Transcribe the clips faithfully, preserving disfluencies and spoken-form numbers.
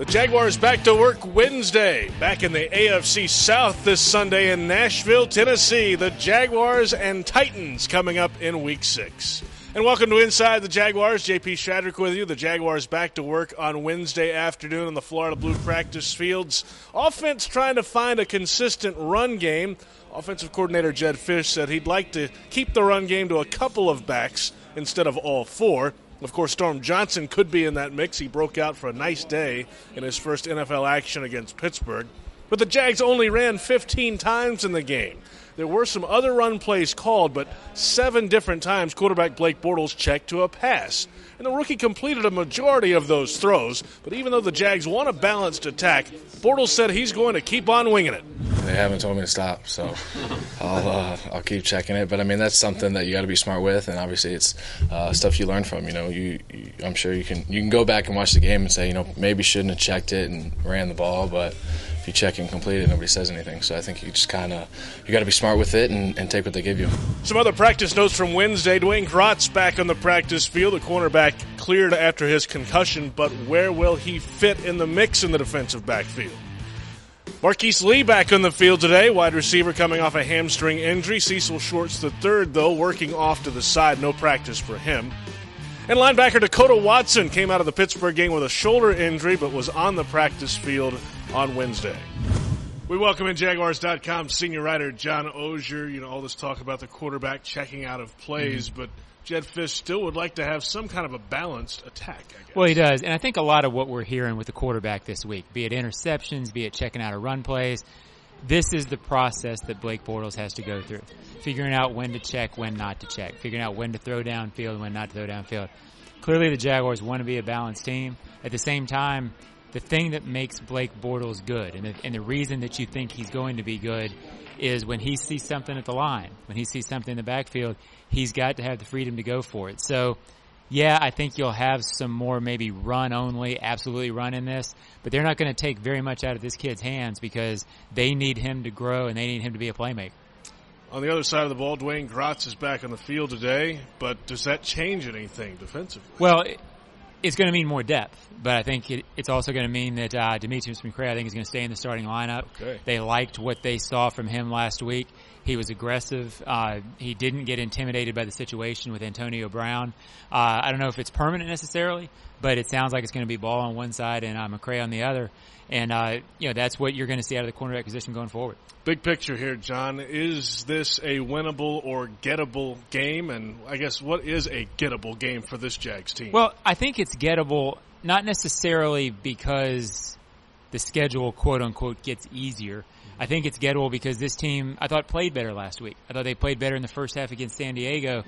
Jaguars back to work Wednesday. Back in the A F C South this Sunday in Nashville, Tennessee. The Jaguars and Titans coming up in week six. And welcome to Inside the Jaguars. J P Shadrick with you. The Jaguars back to work on Wednesday afternoon on the Florida Blue practice fields. Offense trying to find a consistent run game. Offensive coordinator Jedd Fisch said he'd like to keep the run game to a couple of backs instead of all four. Of course, Storm Johnson could be in that mix. He broke out for a nice day in his first N F L action against Pittsburgh. But the Jags only ran fifteen times in the game. There were some other run plays called, but seven different times quarterback Blake Bortles checked to a pass. And the rookie completed a majority of those throws. But even though the Jags want a balanced attack, Bortles said he's going to keep on winging it. They haven't told me to stop, so I'll uh, I'll keep checking it. But I mean, that's something that you got to be smart with, and obviously it's uh, stuff you learn from. You know, you, you I'm sure you can you can go back and watch the game and say, you know, maybe shouldn't have checked it and ran the ball, but if you check and complete it, nobody says anything. So I think you just kind of you got to be smart with it and, and take what they give you. Some other practice notes from Wednesday. Dwayne Gratz back on the practice field. The cornerback cleared after his concussion, but where will he fit in the mix in the defensive backfield? Marquise Lee back on the field today, wide receiver coming off a hamstring injury. Cecil Shorts the third, though, working off to the side. No practice for him. And linebacker Dakota Watson came out of the Pittsburgh game with a shoulder injury, but was on the practice field on Wednesday. We welcome in Jaguars dot com senior writer John Oehser. You know, all this talk about the quarterback checking out of plays, mm-hmm. but Jedd Fisch still would like to have some kind of a balanced attack, I guess. Well, he does. And I think a lot of what we're hearing with the quarterback this week, be it interceptions, be it checking out of run plays, this is the process that Blake Bortles has to go through. Figuring out when to check, when not to check. Figuring out when to throw downfield, when not to throw downfield. Clearly the Jaguars want to be a balanced team. At the same time, the thing that makes Blake Bortles good, and the, and the reason that you think he's going to be good, is when he sees something at the line, when he sees something in the backfield, he's got to have the freedom to go for it. So, yeah, I think you'll have some more maybe run only, absolutely run in this, but they're not going to take very much out of this kid's hands because they need him to grow and they need him to be a playmaker. On the other side of the ball, Dwayne Gratz is back on the field today, but does that change anything defensively? Well, it, it's going to mean more depth, but I think it, it's also going to mean that uh, Demetrius McCray, I think, is going to stay in the starting lineup. Okay. They liked what they saw from him last week. He was aggressive. Uh, he didn't get intimidated by the situation with Antonio Brown. Uh, I don't know if it's permanent necessarily, but it sounds like it's going to be ball on one side and uh, McCray on the other. And, uh, you know, that's what you're going to see out of the cornerback position going forward. Big picture here, John. Is this a winnable or gettable game? And I guess what is a gettable game for this Jags team? Well, I think it's gettable, not necessarily because the schedule, quote unquote, gets easier. I think it's gettable because this team, I thought, played better last week. I thought they played better in the first half against San Diego.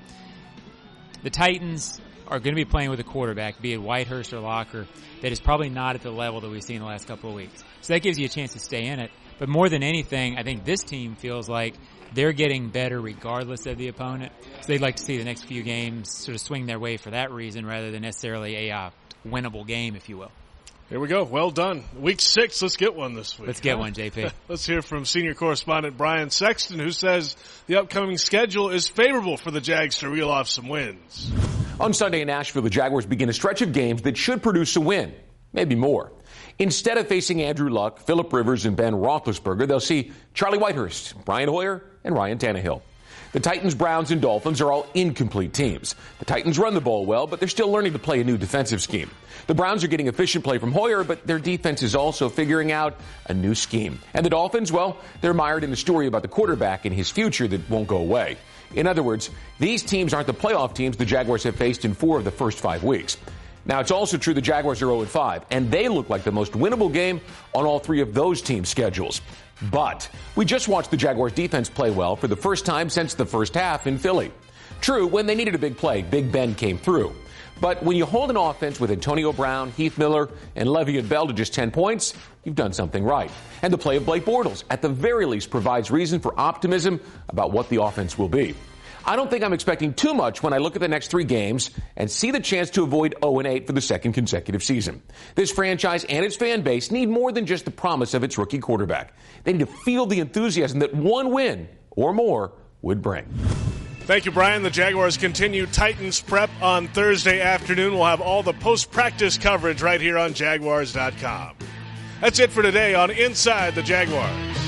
The Titans are going to be playing with a quarterback, be it Whitehurst or Locker, that is probably not at the level that we've seen the last couple of weeks. So that gives you a chance to stay in it. But more than anything, I think this team feels like they're getting better regardless of the opponent. So they'd like to see the next few games sort of swing their way for that reason rather than necessarily a uh, winnable game, if you will. Here we go. Well done. Week six, let's get one this week. Let's get one, J P. Let's hear from senior correspondent Brian Sexton, who says the upcoming schedule is favorable for the Jags to reel off some wins. On Sunday in Nashville, the Jaguars begin a stretch of games that should produce a win, maybe more. Instead of facing Andrew Luck, Phillip Rivers, and Ben Roethlisberger, they'll see Charlie Whitehurst, Brian Hoyer, and Ryan Tannehill. The Titans, Browns, and Dolphins are all incomplete teams. The Titans run the ball well, but they're still learning to play a new defensive scheme. The Browns are getting efficient play from Hoyer, but their defense is also figuring out a new scheme. And the Dolphins, well, they're mired in a story about the quarterback and his future that won't go away. In other words, these teams aren't the playoff teams the Jaguars have faced in four of the first five weeks. Now, it's also true the Jaguars are oh and five, and they look like the most winnable game on all three of those teams' schedules. But we just watched the Jaguars defense play well for the first time since the first half in Philly. True, when they needed a big play, Big Ben came through. But when you hold an offense with Antonio Brown, Heath Miller, and Le'Veon Bell to just ten points, you've done something right. And the play of Blake Bortles, at the very least, provides reason for optimism about what the offense will be. I don't think I'm expecting too much when I look at the next three games and see the chance to avoid oh and eight for the second consecutive season. This franchise and its fan base need more than just the promise of its rookie quarterback. They need to feel the enthusiasm that one win or more would bring. Thank you, Brian. The Jaguars continue Titans prep on Thursday afternoon. We'll have all the post-practice coverage right here on Jaguars dot com. That's it for today on Inside the Jaguars.